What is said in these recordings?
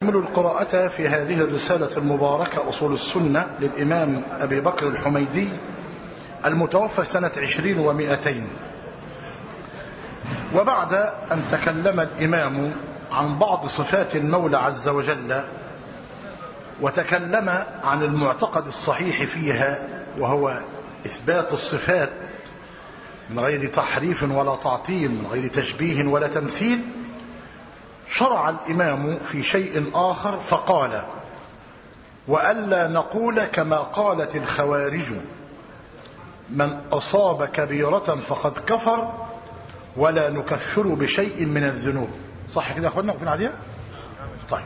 نستكمل القراءة في هذه الرسالة المباركة أصول السنة للإمام أبي بكر الحميدي المتوفى سنة 20 و200. وبعد أن تكلم الإمام عن بعض صفات المولى عز وجل وتكلم عن المعتقد الصحيح فيها وهو إثبات الصفات من غير تحريف ولا تعطيل، من غير تشبيه ولا تمثيل، شرع الإمام في شيء آخر فقال: وألا نقول كما قالت الخوارج من أصاب كبيرة فقد كفر ولا نكفر بشيء من الذنوب. صح كده يا أخوانا في العادية؟ طيب.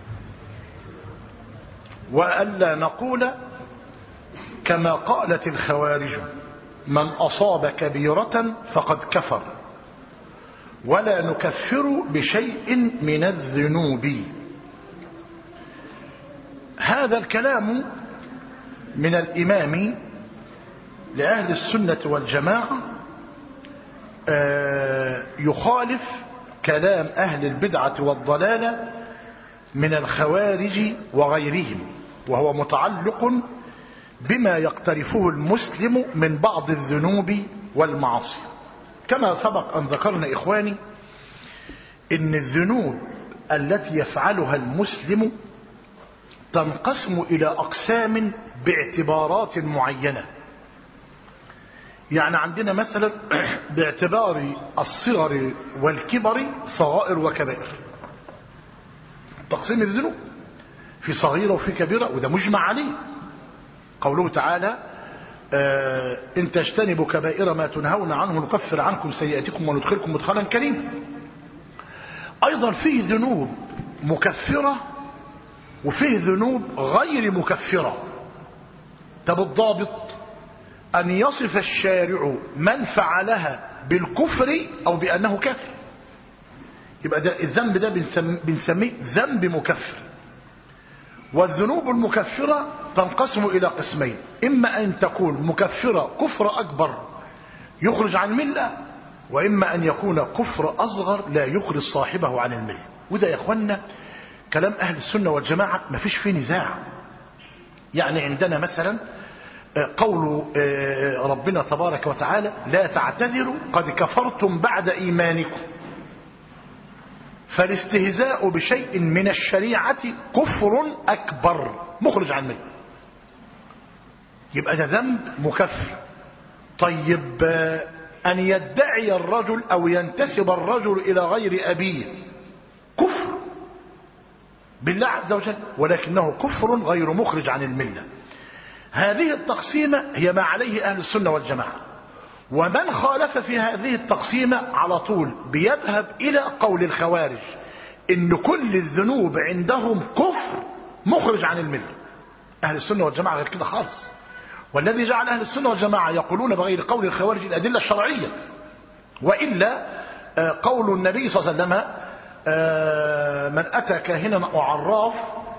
وألا نقول كما قالت الخوارج من أصاب كبيرة فقد كفر ولا نكفر بشيء من الذنوب. هذا الكلام من الإمام لأهل السنة والجماعة يخالف كلام أهل البدعة والضلالة من الخوارج وغيرهم، وهو متعلق بما يقترفه المسلم من بعض الذنوب والمعاصي. كما سبق أن ذكرنا إخواني إن الذنوب التي يفعلها المسلم تنقسم إلى أقسام باعتبارات معينة. يعني عندنا مثلا باعتبار الصغر والكبر صغائر وكبائر، تقسيم الذنوب في صغيرة وفي كبيرة، وده مجمع عليه. قوله تعالى: إن تجتنبوا كبائر ما تنهون عنه نكفر عنكم سيئاتكم وندخلكم مدخلا كريما. أيضا فيه ذنوب مكفرة وفيه ذنوب غير مكفرة. طب الضابط أن يصف الشارع من فعلها بالكفر أو بأنه كافر، يبقى ده الذنب ده بنسميه ذنب مكفر. والذنوب المكفرة تنقسم إلى قسمين: إما أن تكون مكفرة كفر أكبر يخرج عن الملة، وإما أن يكون كفر أصغر لا يخرج صاحبه عن الملة. وده يا أخوانا كلام أهل السنة والجماعة ما فيش فيه نزاع. يعني عندنا مثلا قول ربنا تبارك وتعالى: لا تعتذروا قد كفرتم بعد إيمانكم. فالاستهزاء بشيء من الشريعة كفر أكبر مخرج عن الملة، يبقى ده ذنب مكفر. طيب أن يدعي الرجل أو ينتسب الرجل إلى غير أبيه كفر بالله عز وجل، ولكنه كفر غير مخرج عن الملة. هذه التقسيمة هي ما عليه أهل السنة والجماعة. ومن خالف في هذه التقسيمة على طول بيذهب إلى قول الخوارج إن كل الذنوب عندهم كفر مخرج عن الملة. أهل السنة والجماعة غير كده خالص. والذي جعل أهل السنة والجماعة يقولون بغير قول الخوارج الأدلة الشرعية، وإلا قول النبي صلى الله عليه وسلم: من أتى كاهنا أو عراف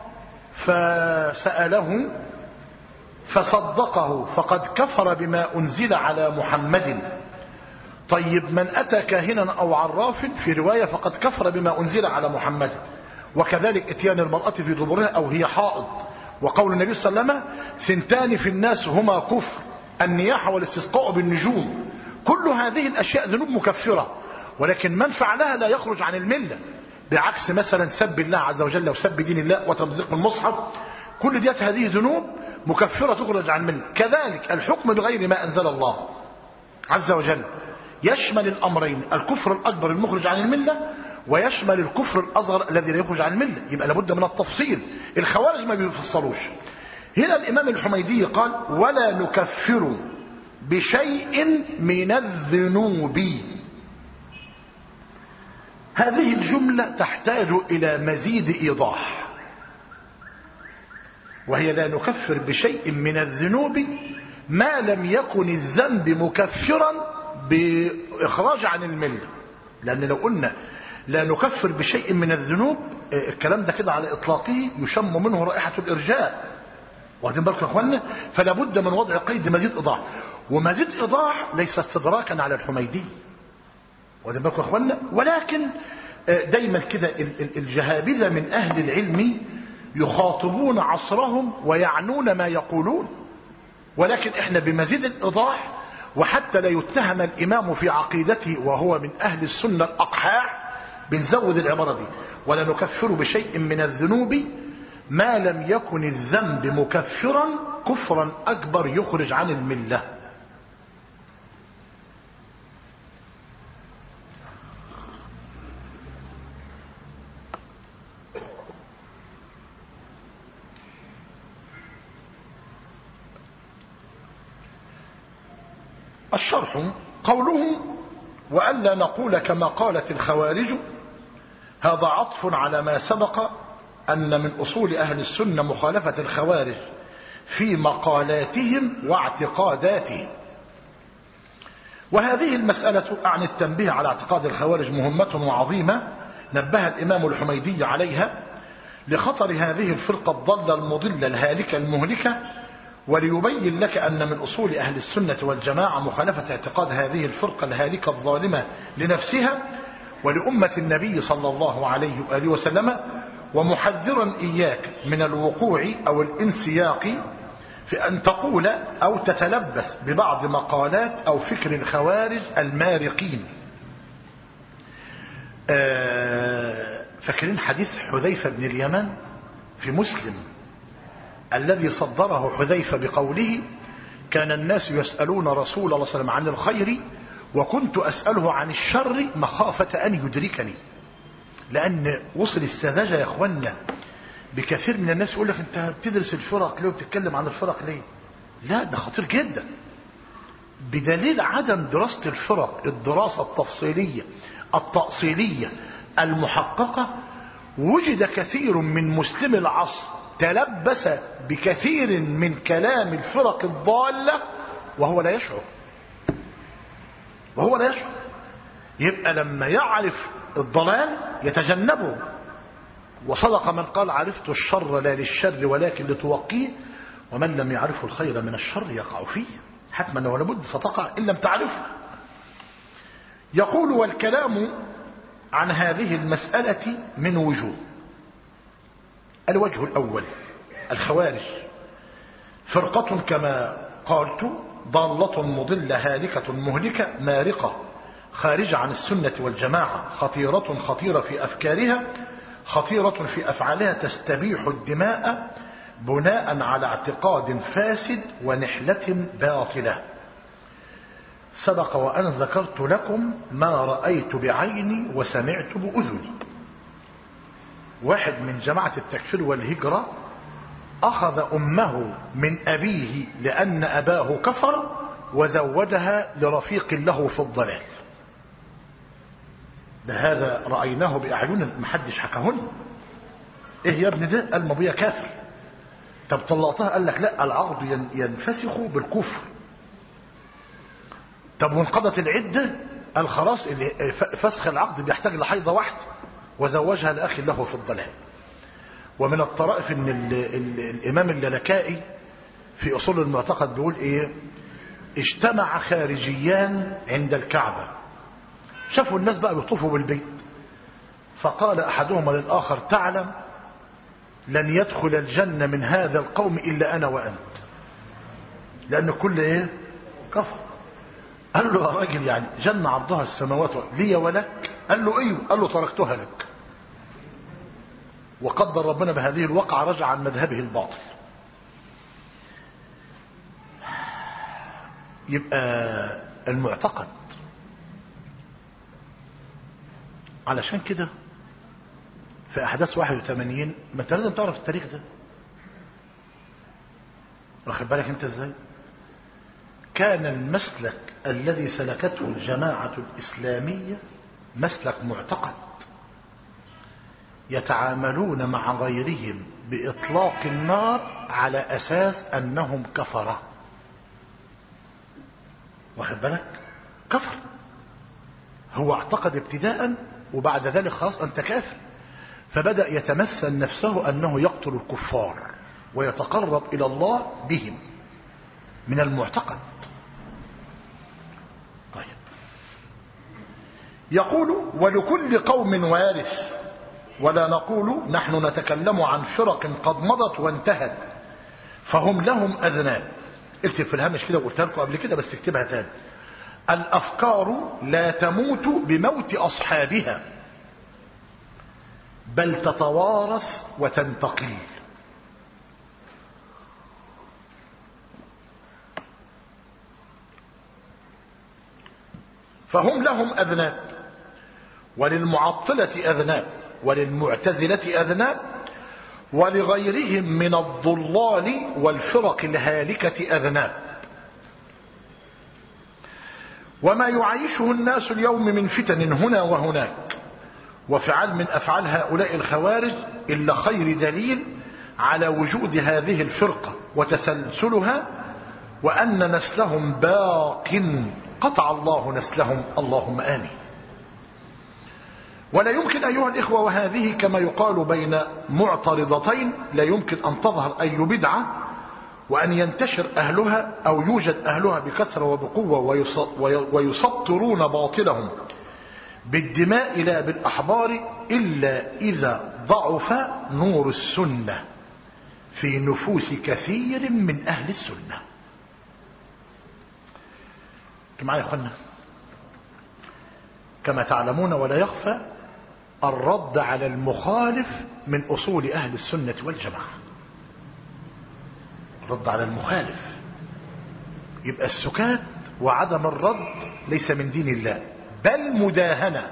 فسأله فصدقه فقد كفر بما أنزل على محمد. طيب من أتى كاهنا أو عراف في رواية فقد كفر بما أنزل على محمد. وكذلك اتيان المرأة في دبرها أو هي حائض. وقول النبي صلى الله عليه وسلم: ثنتان في الناس هما كفر، النياحة والاستسقاء بالنجوم. كل هذه الأشياء ذنوب مكفرة، ولكن من فعلها لا يخرج عن الملة. بعكس مثلا سب الله عز وجل وسب دين الله وتمزيق المصحف، كل ديت هذه ذنوب مكفرة تخرج عن الملة. كذلك الحكم بغير ما أنزل الله عز وجل يشمل الأمرين: الكفر الأكبر المخرج عن الملة، ويشمل الكفر الأصغر الذي لا يخرج عن الملة. يبقى لابد من التفصيل. الخوارج ما بيفصلوش. هنا الإمام الحميدي قال: ولا نكفر بشيء من الذنوب. هذه الجملة تحتاج إلى مزيد إيضاح، وهي: لا نكفر بشيء من الذنوب ما لم يكن الذنب مكفرا بإخراج عن الملة. لأن لو قلنا لا نكفر بشيء من الذنوب، الكلام ده كده على إطلاقه يشم منه رائحة الإرجاء. واخدين بالكم يا اخوانا؟ فلا بد من وضع قيد مزيد إيضاح. ومزيد إيضاح ليس استدراكا على الحميدي، واخدين بالكم يا اخوانا؟ ولكن دايما كده الجهابذة من أهل العلم يخاطبون عصرهم ويعنون ما يقولون، ولكن احنا بمزيد الإيضاح وحتى لا يتهم الإمام في عقيدته وهو من أهل السنة الأقحاح بنزود العبارة دي: ولا نكفر بشيء من الذنوب ما لم يكن الذنب مكفرا كفرا أكبر يخرج عن الملة. الشرح قولهم: وألا نقول كما قالت الخوارج، هذا عطف على ما سبق أن من أصول أهل السنة مخالفة الخوارج في مقالاتهم واعتقاداتهم. وهذه المسألة عن التنبيه على اعتقاد الخوارج مهمة وعظيمة نبه الإمام الحميدي عليها لخطر هذه الفرقة الضالة المضلة الهالكة المهلكة، وليبين لك أن من أصول أهل السنة والجماعة مخالفة اعتقاد هذه الفرقة الهالكة الظالمة لنفسها ولأمة النبي صلى الله عليه وآله وسلم، ومحذرا إياك من الوقوع أو الانسياق في أن تقول أو تتلبس ببعض مقالات أو فكر الخوارج المارقين. فاكرين حديث حذيفة بن اليمان في مسلم الذي صدره حذيفة بقوله: كان الناس يسألون رسول الله صلى الله عليه وسلم عن الخير وكنت أسأله عن الشر مخافة أن يدركني. لأن وصل السذاجة يا أخوانا بكثير من الناس يقول لك: أنت بتدرس الفرق ليه وبتتكلم عن الفرق ليه؟ لا، ده خطير جدا. بدليل عدم دراسة الفرق الدراسة التفصيلية التأصيلية المحققة وجد كثير من مسلمي العصر تلبس بكثير من كلام الفرق الضالة وهو لا يشعر. يبقى لما يعرف الضلال يتجنبه. وصدق من قال: عرفت الشر لا للشر ولكن لتوقيه، ومن لم يعرفه الخير من الشر يقع فيه. حتما ولابد ستقع إن لم تعرفه. يقول: والكلام عن هذه المسألة من وجوه. الوجه الأول: الخوارج فرقة كما قلت ضالة مضلة هالكة مهلكة مارقة خارجة عن السنة والجماعة، خطيرة في أفكارها، خطيرة في أفعالها، تستبيح الدماء بناء على اعتقاد فاسد ونحلة باطلة. سبق وأن ذكرت لكم ما رأيت بعيني وسمعت بأذني. واحد من جماعة التكفير والهجرة أخذ أمه من أبيه لأن أباه كفر وزوجها لرفيق له في الضلال. ده هذا رأيناه بأعيننا، محدش حكاهن. إيه يا ابن ده؟ قال: ما ابويا كافر. طب طلقتها؟ قال لك: لا، العقد ينفسخ بالكفر. طب وانقضت العدة؟ قال: خلاص، فسخ العقد بيحتاج لحيضة واحدة، وزوجها لأخ له في الضلال. ومن الطرائف ان الامام اللالكائي في اصول المعتقد بيقول ايه: اجتمع خارجيان عند الكعبة، شافوا الناس بقى بيطوفوا بالبيت، فقال احدهما للاخر: تعلم لن يدخل الجنة من هذا القوم الا انا وانت، لان كل ايه؟ كفر. قال له: يا راجل، يعني جنة عرضها السماوات لي ولك؟ قال له: ايوه. قال له: تركتها لك. وقدر ربنا بهذه الوقعة رجع عن مذهبه الباطل. يبقى المعتقد. علشان كده في أحداث 81 ما انت لازم تعرف التاريخ ده، واخد بالك انت ازاي؟ كان المسلك الذي سلكته الجماعة الإسلامية مسلك معتقد، يتعاملون مع غيرهم بإطلاق النار على أساس أنهم كفرة. واخد بالك؟ كفر. هو اعتقد ابتداء وبعد ذلك خلاص أنت كافر، فبدأ يتمثل نفسه أنه يقتل الكفار ويتقرب إلى الله بهم من المعتقد. طيب، يقول ولكل قوم وارث، ولا نقول نحن نتكلم عن فرق قد مضت وانتهت فهم لهم أذناب. اكتب في الهامش كده، وقلت لكم قبل كده بس اكتبها تاني. الأفكار لا تموت بموت أصحابها بل تتوارث وتنتقل. فهم لهم أذناب، وللمعطلة أذناب، وللمعتزلة أذناب، ولغيرهم من الضلال والفرق الهالكة أذناب. وما يعيشه الناس اليوم من فتن هنا وهناك وفعل من أفعال هؤلاء الخوارج إلا خير دليل على وجود هذه الفرقة وتسلسلها، وأن نسلهم باق قطع الله نسلهم، اللهم آمين. ولا يمكن أيها الإخوة، وهذه كما يقال بين معترضتين، لا يمكن أن تظهر أي بدعة وأن ينتشر أهلها أو يوجد أهلها بكثرة وبقوة ويسطرون باطلهم بالدماء لا بالأحبار، إلا إذا ضعف نور السنة في نفوس كثير من أهل السنة. معايا يا أخوانا؟ كما تعلمون ولا يخفى الرد على المخالف من أصول أهل السنة والجماعة. الرد على المخالف، يبقى السكات وعدم الرد ليس من دين الله بل مداهنة.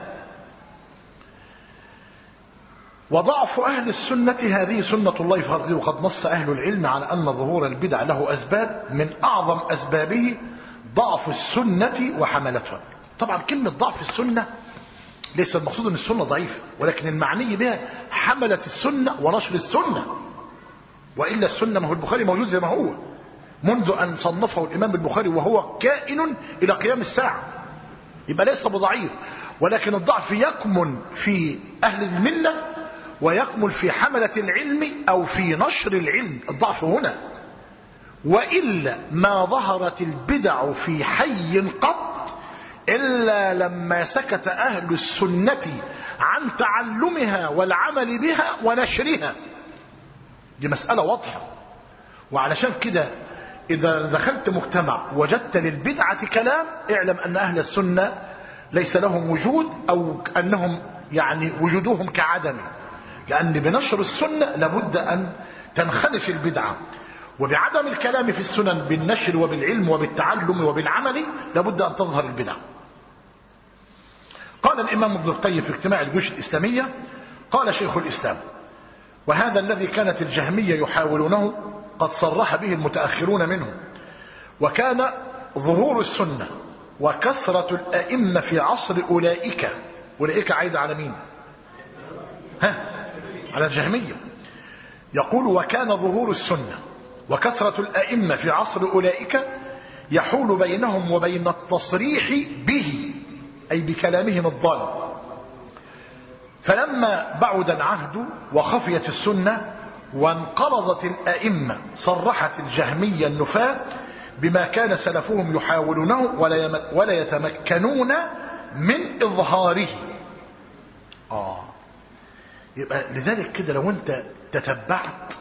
وضعف أهل السنة هذه سنة الله في أرضه، وقد نص أهل العلم على أن ظهور البدع له أسباب، من أعظم أسبابه ضعف السنة وحملتها. طبعا كلمة ضعف السنة ليس المقصود أن السنة ضعيفة، ولكن المعني بها حملت السنة ونشر السنة. وإلا السنة، ما هو البخاري موجود زي ما هو منذ أن صنفه الإمام البخاري وهو كائن إلى قيام الساعة، يبقى ليس بضعيف، ولكن الضعف يكمن في أهل الملة ويكمن في حملة العلم أو في نشر العلم، الضعف هنا. وإلا ما ظهرت البدع في حي قط إلا لما سكت أهل السنة عن تعلمها والعمل بها ونشرها. دي مسألة واضحة. وعلشان كده إذا دخلت مجتمع وجدت للبدعة كلام، اعلم أن أهل السنة ليس لهم وجود، أو أنهم يعني وجودهم كعدم، لأن بنشر السنة لابد أن تنخدش البدعة، وبعدم الكلام في السنن بالنشر وبالعلم وبالتعلم وبالعمل لابد أن تظهر البدعة. قال الإمام ابن القيم في اجتماع الجيوش الإسلامية، قال شيخ الإسلام: وهذا الذي كانت الجهمية يحاولونه قد صرح به المتأخرون منهم، وكان ظهور السنة وكثرة الأئمة في عصر أولئك عايدة على مين؟ على الجهمية. يقول: وكان ظهور السنة وكثرة الأئمة في عصر أولئك يحول بينهم وبين التصريح به، أي بكلامهم الضال. فلما بعد العهد وخفيت السنة وانقرضت الأئمة، صرحت الجهمية النفاة بما كان سلفهم يحاولونه ولا يتمكنون من إظهاره. يبقى لذلك كده لو انت تتبعت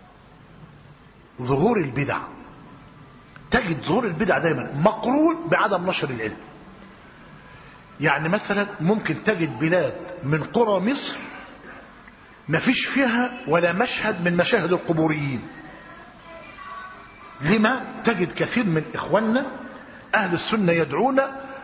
ظهور البدع تجد ظهور البدع دايما مقرون بعدم نشر العلم. يعني مثلا ممكن تجد بلاد من قرى مصر ما فيش فيها ولا مشهد من مشاهد القبوريين. لما؟ تجد كثير من إخواننا أهل السنة يدعون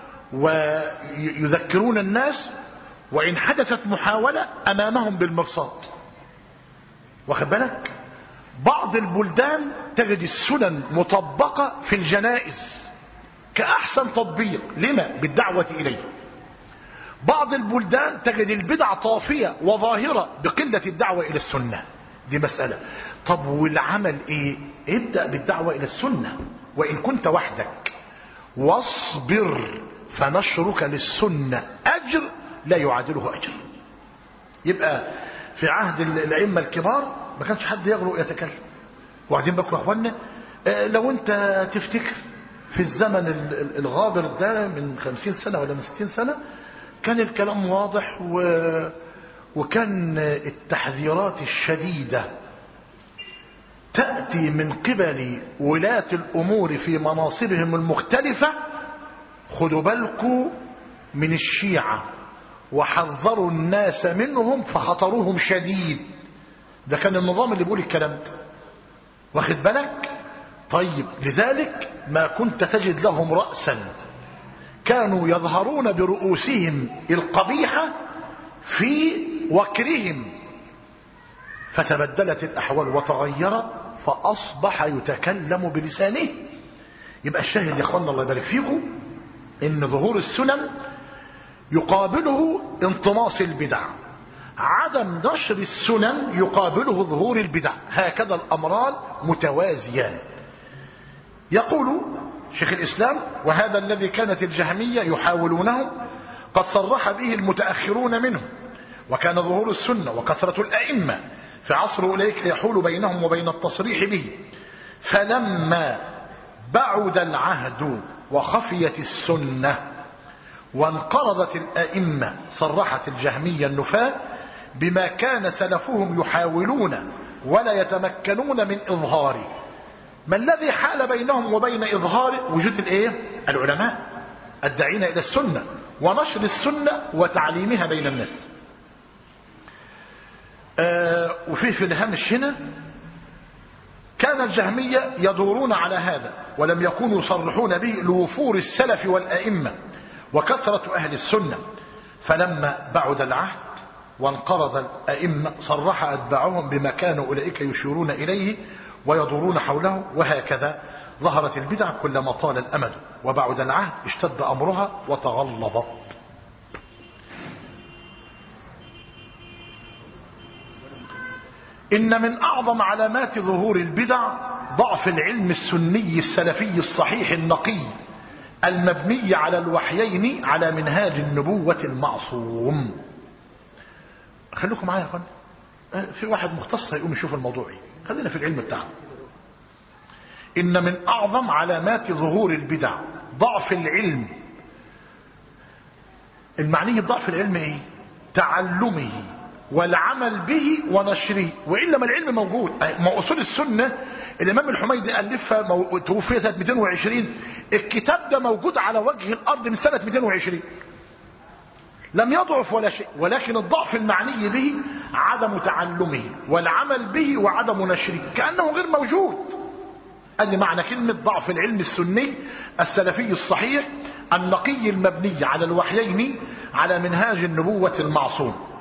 ويذكرون الناس، وإن حدثت محاولة أمامهم بالمرصاد. واخد بالك؟ بعض البلدان تجد السنن مطبقة في الجنائز كأحسن تطبيق، لما؟ بالدعوة إليه. بعض البلدان تجد البدع طافية وظاهرة بقلة الدعوة إلى السنة. دي مسألة. طب والعمل إيه؟ ابدأ بالدعوة إلى السنة وإن كنت وحدك، واصبر فنشرك للسنة أجر لا يعادله أجر. يبقى في عهد الأئمة الكبار ما كانش حد يغلو يتكلم. وبعدين بكرة يا اخوانا، لو انت تفتكر في الزمن الغابر ده من 50 سنة ولا من 60 سنة، كان الكلام واضح وكان التحذيرات الشديدة تأتي من قبل ولاة الأمور في مناصبهم المختلفة. خدوا بالكم من الشيعة وحذروا الناس منهم فخطرهم شديد. ده كان النظام اللي بيقول الكلام ده، واخد بالك؟ طيب، لذلك ما كنت تجد لهم رأسا، كانوا يظهرون برؤوسهم القبيحة في وكرهم، فتبدلت الأحوال وتغيرت فأصبح يتكلم بلسانه. يبقى الشاهد يا اخوانا الله يبارك فيكم ان ظهور السنن يقابله انطماس البدع، عدم نشر السنن يقابله ظهور البدع، هكذا الأمران متوازيان. يقول شيخ الإسلام: وهذا الذي كانت الجهمية يحاولونه قد صرح به المتأخرون منهم، وكان ظهور السنة وكثرة الأئمة في عصر أولئك يحول بينهم وبين التصريح به، فلما بعد العهد وخفيت السنة وانقرضت الأئمة صرحت الجهمية النفاة بما كان سلفهم يحاولون ولا يتمكنون من إظهاره. ما الذي حال بينهم وبين إظهار وجود العلماء الداعين إلى السنة ونشر السنة وتعليمها بين الناس. وفي الهامش هنا كان الجهمية يدورون على هذا ولم يكونوا يصرحون به لوفور السلف والأئمة وكثرة أهل السنة، فلما بعد العهد وانقرض الأئمة صرح أتباعهم بما كانوا أولئك يشيرون إليه ويدورون حوله، وهكذا ظهرت البدع كلما طال الأمد، وبعد العهد اشتد أمرها وتغلظت. إن من أعظم علامات ظهور البدع ضعف العلم السني السلفي الصحيح النقي المبني على الوحيين على منهاج النبوة المعصوم. خليكم معايا يا اخوان، في واحد مختص هيقوم يشوف الموضوع ايه، خلينا في العلم بتاعه. إن من أعظم علامات ظهور البدع ضعف العلم. المعني بضعف العلم ايه؟ تعلمه والعمل به ونشره، وإلا ما العلم موجود. ما أصول السنة الإمام الحميدي ألفها توفي سنة 220، الكتاب ده موجود على وجه الأرض من سنة 220، لم يضعف ولا شيء، ولكن الضعف المعني به عدم تعلمه والعمل به وعدم نشره، كأنه غير موجود. هذه معنى كلمة ضعف العلم السني السلفي الصحيح النقي المبني على الوحيين على منهاج النبوة المعصوم.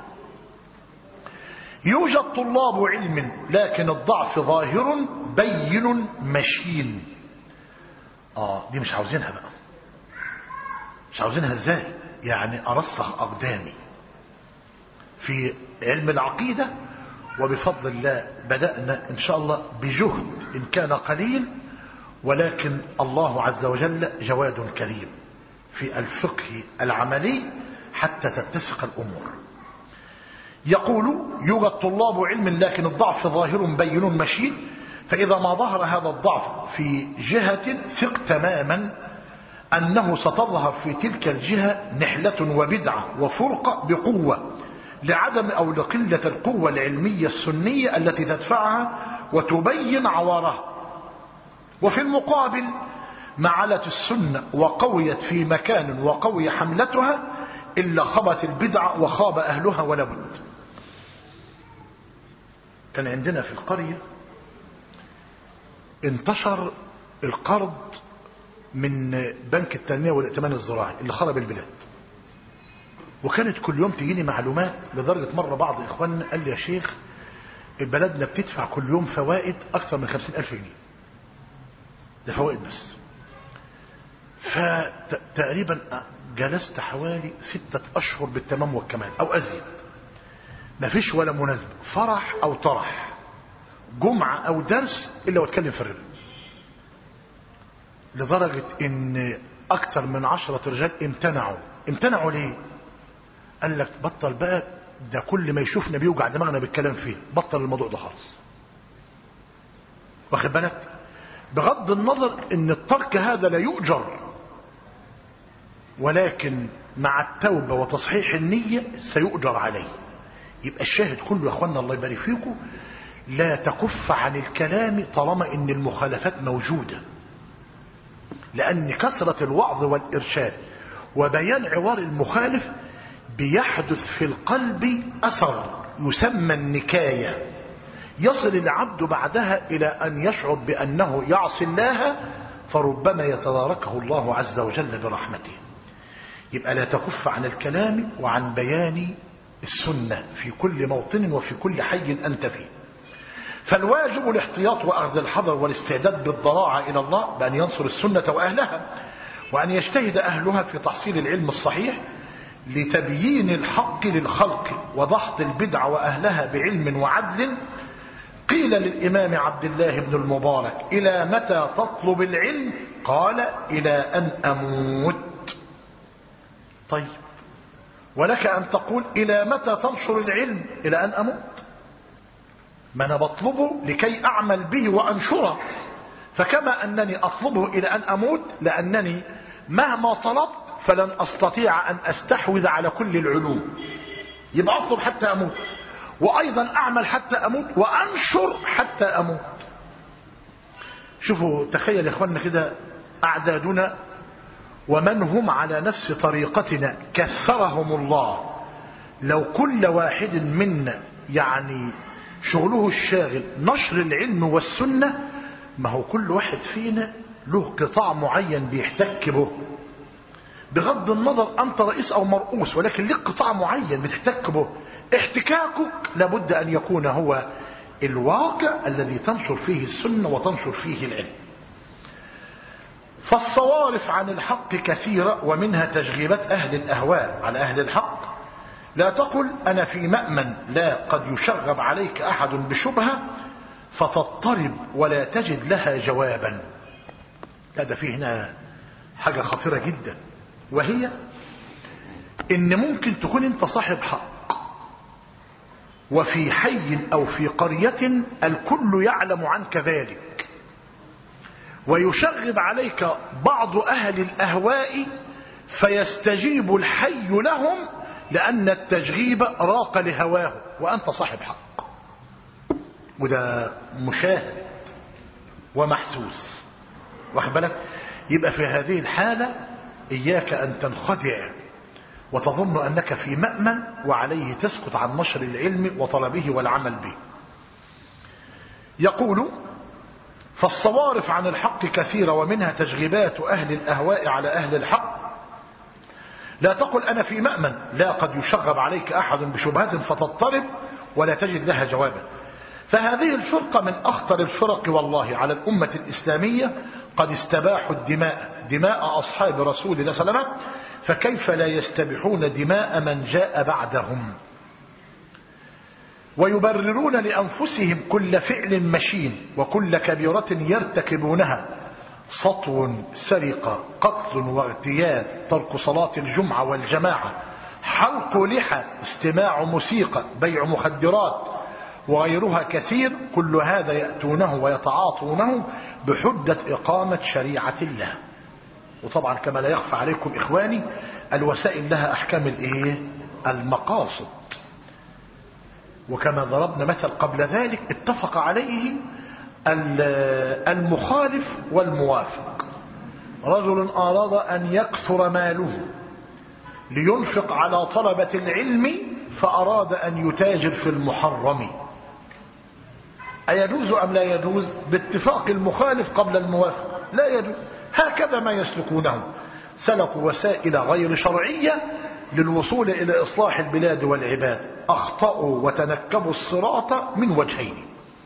يوجد طلاب علم لكن الضعف ظاهر بين مشين. دي مش عاوزينها بقى، مش عاوزينها ازاي؟ يعني ارسخ اقدامي في علم العقيدة، وبفضل الله بدأنا ان شاء الله بجهد ان كان قليل، ولكن الله عز وجل جواد كريم في الفقه العملي حتى تتسق الامور. يقول: يوجد طلاب علم لكن الضعف ظاهر بين مشين، فإذا ما ظهر هذا الضعف في جهة ثق تماما أنه ستظهر في تلك الجهة نحلة وبدعة وفرقة بقوة لعدم أو لقلة القوة العلمية السنية التي تدفعها وتبين عوارها. وفي المقابل ما علت السنة وقويت في مكان وقوي حملتها إلا خبت البدعة وخاب أهلها ولا بد. كان عندنا في القرية انتشر القرض من بنك التنمية والائتمان الزراعي اللي خرب البلاد، وكانت كل يوم تجيني معلومات، لدرجة مرة بعض إخواننا قال لي: يا شيخ بلدنا بتدفع كل يوم فوائد أكثر من 50,000 جنيه، ده فوائد بس. فتقريبا جلست حوالي 6 أشهر بالتمام والكمال أو أزيد، ما فيش ولا مناسبة، فرح أو طرح، جمعة أو درس إلا واتكلم في الربا، لدرجة إن أكثر من 10 رجال امتنعوا ليه؟ قال لك بطل بقى، ده كل ما يشوفنا بيوجع دماغنا بالكلام فيه، بطل الموضوع ده خالص. واخد بالك؟ بغض النظر إن الترك هذا لا يؤجر، ولكن مع التوبة وتصحيح النية سيؤجر عليه. يبقى الشاهد كله يا اخوانا الله يبارك فيكم، لا تكف عن الكلام طالما ان المخالفات موجودة، لأن كثرة الوعظ والإرشاد وبيان عوار المخالف بيحدث في القلب أثر يسمى النكاية، يصل العبد بعدها إلى أن يشعر بأنه يعصي الله، فربما يتداركه الله عز وجل برحمته. يبقى لا تكف عن الكلام وعن بيان السنة في كل موطن وفي كل حي أنت فيه. فالواجب الاحتياط وأخذ الحذر والاستعداد بالضراعة إلى الله بأن ينصر السنة وأهلها، وأن يجتهد أهلها في تحصيل العلم الصحيح لتبيين الحق للخلق وضحط البدع وأهلها بعلم وعدل. قيل للإمام عبد الله بن المبارك: إلى متى تطلب العلم؟ قال: إلى أن أموت. طيب، ولك أن تقول: إلى متى تنشر العلم؟ إلى أن أموت. ما أنا بطلبه لكي أعمل به وأنشره، فكما أنني أطلبه إلى أن أموت، لأنني مهما طلبت فلن أستطيع أن أستحوذ على كل العلوم، يبقى أطلب حتى أموت، وأيضا أعمل حتى أموت، وأنشر حتى أموت. شوفوا، تخيل يا إخواننا كده أعدادنا ومن هم على نفس طريقتنا كثرهم الله، لو كل واحد منا يعني شغله الشاغل نشر العلم والسنة، ما هو كل واحد فينا له قطاع معين بيحتك به، بغض النظر أنت رئيس أو مرؤوس، ولكن لك قطاع معين بتحتك به. احتكاكك لابد أن يكون هو الواقع الذي تنشر فيه السنة وتنشر فيه العلم. فالصوارف عن الحق كثيرة، ومنها تشغيبات أهل الأهواء على أهل الحق. لا تقل أنا في مأمن، لا، قد يشغب عليك أحد بشبهة فتضطرب ولا تجد لها جوابا. هذا فيه هنا حاجة خطيرة جدا، وهي إن ممكن تكون أنت صاحب حق، وفي حي أو في قرية الكل يعلم عنك ذلك، ويشغب عليك بعض أهل الأهواء فيستجيب الحي لهم، لأن التشغيب راق لهواه وأنت صاحب حق، وده مشاهد ومحسوس، واخد بالك؟ يبقى في هذه الحالة إياك أن تنخدع وتظن أنك في مأمن، وعليه تسكت عن نشر العلم وطلبه والعمل به. يقول: فالصوارف عن الحق كثيرة، ومنها تشغيبات أهل الأهواء على أهل الحق. لا تقل أنا في مأمن، لا، قد يشغب عليك أحد بشبهة فتضطرب ولا تجد لها جوابا. فهذه الفرقة من أخطر الفرق والله على الأمة الإسلامية، قد استباحوا الدماء، دماء أصحاب رسول الله صلى الله عليه وسلم، فكيف لا يستبيحون دماء من جاء بعدهم؟ ويبررون لأنفسهم كل فعل مشين وكل كبيرة يرتكبونها: سطو، سرقة، قتل واغتيال، ترك صلاة الجمعة والجماعة، حلق لحى، استماع موسيقى، بيع مخدرات، وغيرها كثير. كل هذا يأتونه ويتعاطونه بحجة إقامة شريعة الله. وطبعا كما لا يخفى عليكم إخواني، الوسائل لها أحكام المقاصد، وكما ضربنا مثل قبل ذلك اتفق عليه المخالف والموافق. رجل أراد أن يكثر ماله لينفق على طلبة العلم، فأراد أن يتاجر في المحرم، أيجوز أم لا يجوز؟ باتفاق المخالف قبل الموافق لا يجوز. هكذا ما يسلكونه، سلكوا وسائل غير شرعية للوصول إلى إصلاح البلاد والعباد، أخطأوا وتنكبوا الصراط من وجهين.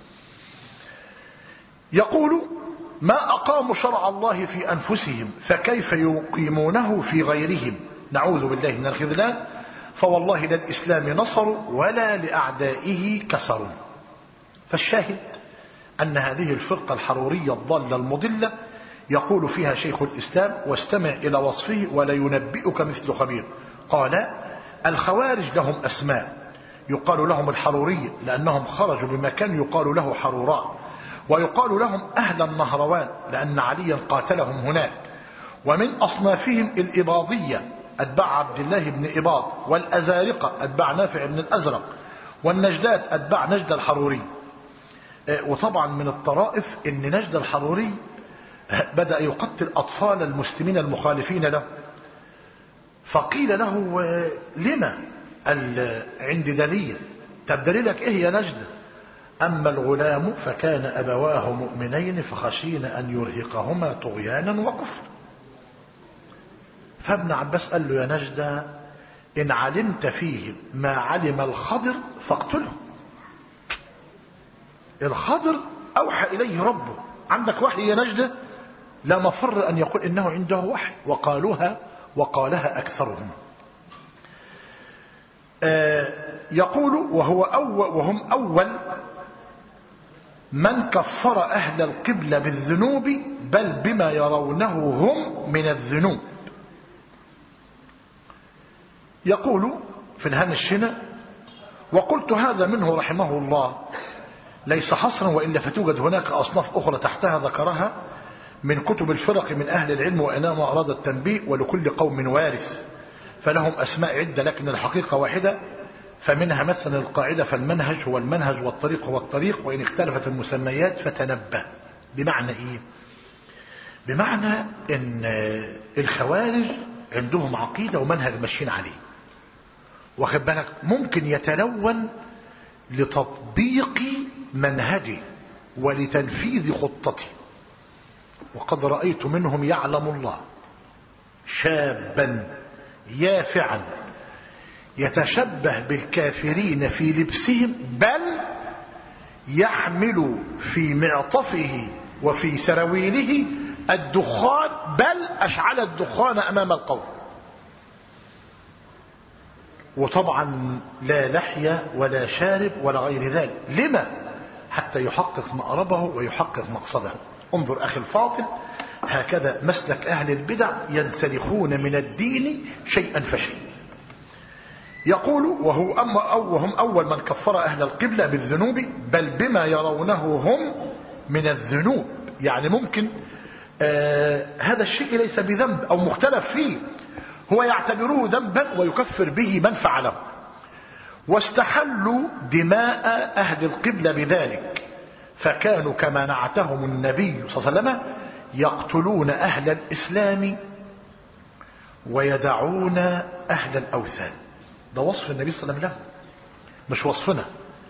يقول: ما أقاموا شرع الله في أنفسهم فكيف يقيمونه في غيرهم؟ نعوذ بالله من الخذلان. فوالله للإسلام نصر ولا لأعدائه كسر. فالشاهد أن هذه الفرقة الحرورية الضالة المضلة يقول فيها شيخ الإسلام، واستمع إلى وصفه ولا ينبئك مثل خبير. قال: الخوارج لهم أسماء، يقال لهم الحرورية لأنهم خرجوا بمكان يقال له حروران، ويقال لهم أهل النهروان لأن عليا قاتلهم هناك، ومن أصنافهم الإباضية أتباع عبد الله بن إباض، والأزارقة أتباع نافع بن الأزرق، والنجدات أتباع نجد الحروري. وطبعا من الطرائف أن نجد الحروري بدأ يقتل أطفال المسلمين المخالفين له، فقيل له لما؟ عندي دليل. طب دليلك إيه يا نجد؟ أما الغلام فكان أبواه مؤمنين فخشينا أن يرهقهما طغيانا وكفر. فابن عباس قال له يا نجد إن علمت فيه ما علم الخضر فاقتله. الخضر أوحى إليه ربه، عندك وحي يا نجد؟ لا مفر أن يقول إنه عنده وحي، وقالها أكثرهم. يقول وهم أول من كفر أهل القبلة بالذنوب بل بما يرونه هم من الذنوب. يقول في الهامش هنا: وقلت هذا منه رحمه الله ليس حصرا، وإلا فتوجد هناك أصناف أخرى تحتها ذكرها من كتب الفرق من أهل العلم، وإنما أراد التنبيه ولكل قوم وارث، فلهم أسماء عدة لكن الحقيقة واحدة. فمنها مثلا القاعدة فالمنهج هو المنهج والطريق هو الطريق، وإن اختلفت المسميات فتنبه. بمعنى إيه؟ بمعنى إن الخوارج عندهم عقيدة ومنهج ماشيين عليه، واخد بالك، ممكن يتلون لتطبيق منهجه ولتنفيذ خطته. وقد رأيت منهم يعلم الله شابا يافعا يتشبه بالكافرين في لبسهم، بل يحمل في معطفه وفي سراويله الدخان، بل أشعل الدخان أمام القوم. وطبعا لا لحية ولا شارب ولا غير ذلك. لما؟ حتى يحقق مأربه ويحقق مقصده. انظر أخي الفاضل، هكذا مسلك أهل البدع ينسلخون من الدين شيئا فشيئا. يقول وهم أول من كفر أهل القبلة بالذنوب بل بما يرونه هم من الذنوب. يعني ممكن هذا الشيء ليس بذنب أو مختلف فيه، هو يعتبره ذنبا ويكفر به من فعله. واستحلوا دماء أهل القبلة بذلك، فكانوا كما نعتهم النبي صلى الله عليه وسلم يقتلون أهل الإسلام ويدعون أهل الأوثان. ده وصف النبي صلى الله عليه وسلم له، مش وصفنا.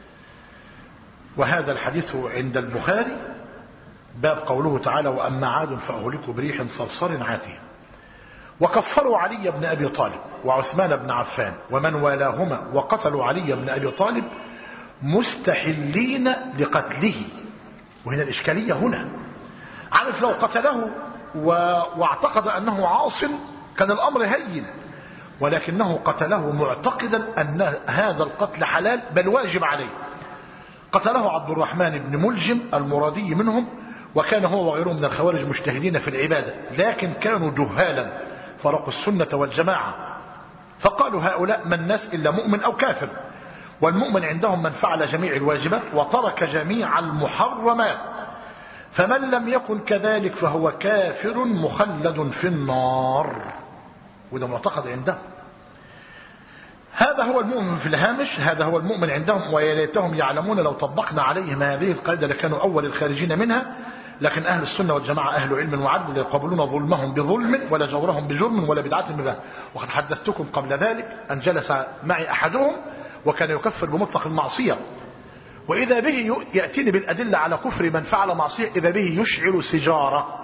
وهذا الحديث عند البخاري باب قوله تعالى: وأما عاد فأهلكوا بريح صرصر عاتية. وكفروا علي بن أبي طالب وعثمان بن عفان ومن والاهما، وقتلوا علي بن أبي طالب مستحلين لقتله. وهنا الإشكالية هنا، عارف لو قتله واعتقد أنه عاص كان الأمر هين، ولكنه قتله معتقدا أن هذا القتل حلال بل واجب عليه. قتله عبد الرحمن بن ملجم المرادي منهم، وكان هو وغيره من الخوارج مجتهدين في العبادة، لكن كانوا جهالا فرقوا السنة والجماعة، فقالوا هؤلاء ما الناس إلا مؤمن أو كافر، والمؤمن عندهم من فعل جميع الواجبات وترك جميع المحرمات، فمن لم يكن كذلك فهو كافر مخلد في النار. وده معتقد عندهم. هذا هو المؤمن في الهامش، هذا هو المؤمن عندهم. ويا ليتهم يعلمون لو طبقنا عليهم هذه القاعدة لكانوا أول الخارجين منها. لكن أهل السنة والجماعة أهل علم وعدل لا يقبلون ظلمهم بظلم ولا جورهم بجرم ولا بدعة ببدعة. وقد حدثتكم قبل ذلك أن جلس معي أحدهم وكان يكفر بمطلق المعصية، وإذا به يأتيني بالأدلة على كفر من فعل معصية إذا به يشعل سجارة.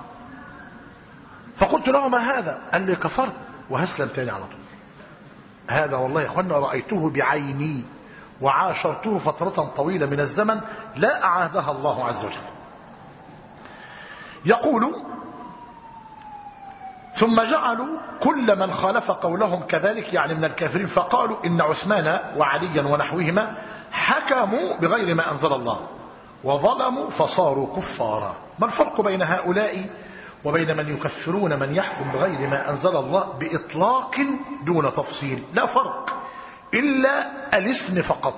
فقلت له ما هذا؟ قال لي كفرت وهسلم تاني على طول. هذا والله يا اخوانا رأيته بعيني وعاشرته فترة طويلة من الزمن لا أعادها الله عز وجل. يقول ثم جعلوا كل من خالف قولهم كذلك، يعني من الكافرين، فقالوا إن عثمان وعليا ونحوهما حكموا بغير ما أنزل الله وظلموا فصاروا كفارا. ما الفرق بين هؤلاء وبين من يكفرون من يحكم بغير ما أنزل الله بإطلاق دون تفصيل؟ لا فرق إلا الاسم فقط.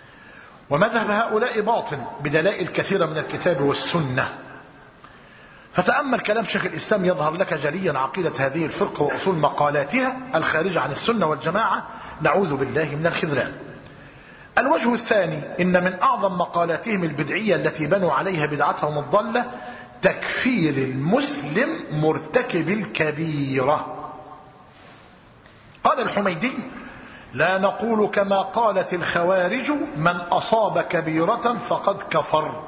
ومذهب هؤلاء باطل بدلائل كثيرة من الكتاب والسنة. فتأمل كلام شيخ الإسلام يظهر لك جليا عقيدة هذه الفرقة وأصول مقالاتها الخارجة عن السنة والجماعة، نعوذ بالله من الخذلان. الوجه الثاني، إن من أعظم مقالاتهم البدعية التي بنوا عليها بدعتهم الضالة تكفير المسلم مرتكب الكبيرة. قال الحميدي: لا نقول كما قالت الخوارج من أصاب كبيرة فقد كفر.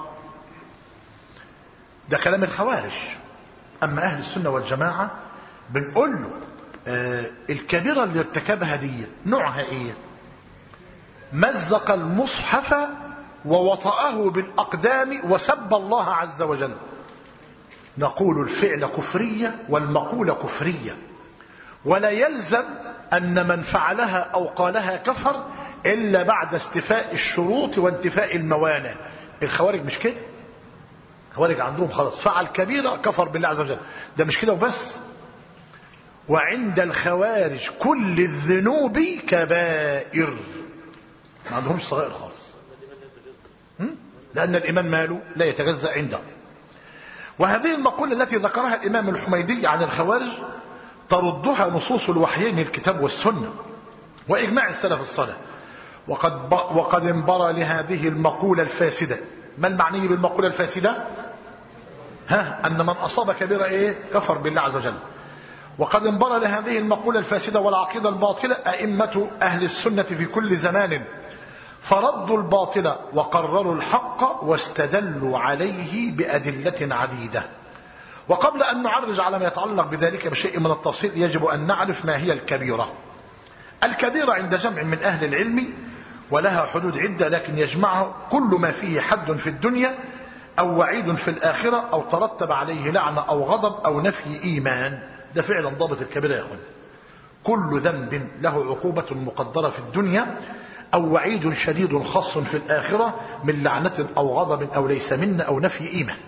ده كلام الخوارج. أما أهل السنة والجماعة بنقول له الكبيرة اللي ارتكبها دي نوعها إيه؟ مزق المصحف ووطأه بالأقدام وسب الله عز وجل. نقول الفعل كفرية والمقولة كفرية، ولا يلزم أن من فعلها أو قالها كفر إلا بعد استيفاء الشروط وانتفاء الموانع. الخوارج مش كده. الخوارج عندهم خلاص فعل كبيرة كفر بالله عز وجل. ده مش كده وبس، وعند الخوارج كل الذنوب كبائر، ما عندهمش صغائر خالص، لأن الإيمان ماله لا يتجزأ عنده. وهذه المقولة التي ذكرها الإمام الحميدي عن الخوارج تردها نصوص الوحيين الكتاب والسنة وإجماع السلف الصالح. وقد انبرى لهذه المقولة الفاسدة. ما المعني بالمقولة الفاسدة؟ أن من أصاب كبيرة إيه؟ كفر بالله عز وجل. وقد انبرى لهذه المقولة الفاسدة والعقيدة الباطلة أئمة أهل السنة في كل زمان، فردوا الباطل وقرروا الحق واستدلوا عليه بأدلة عديدة. وقبل أن نعرج على ما يتعلق بذلك بشيء من التفصيل يجب أن نعرف ما هي الكبيرة. الكبيرة عند جمع من أهل العلم ولها حدود عدة، لكن يجمعها كل ما فيه حد في الدنيا أو وعيد في الآخرة أو ترتب عليه لعنة أو غضب أو نفي إيمان. ده فعلا ضابط الكبيرة يا أخوان. كل ذنب له عقوبة مقدرة في الدنيا أو وعيد شديد خاص في الآخرة من لعنة أو غضب أو ليس منا أو نفي إيمان.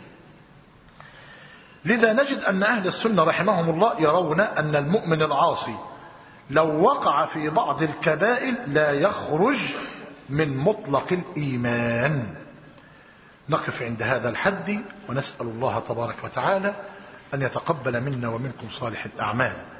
لذا نجد أن أهل السنة رحمهم الله يرون أن المؤمن العاصي لو وقع في بعض الكبائر لا يخرج من مطلق الإيمان. نقف عند هذا الحد ونسأل الله تبارك وتعالى أن يتقبل منا ومنكم صالح الأعمال.